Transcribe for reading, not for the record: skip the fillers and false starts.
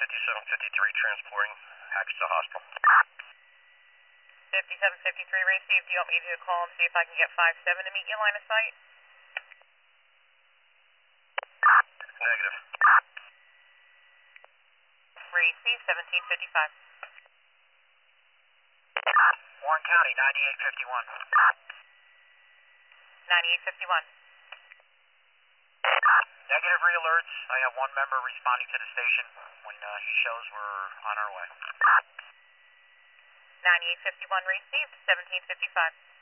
5753 transporting Hacks to hospital. 5753 received. Do you want me to call and see if I can get 57 to meet you line of sight? Negative. Receive 1755. Warren County, 9851. 9851. Negative re-alerts. I have one member responding to the station. When he shows, we're on our way. 9851 received. 1755.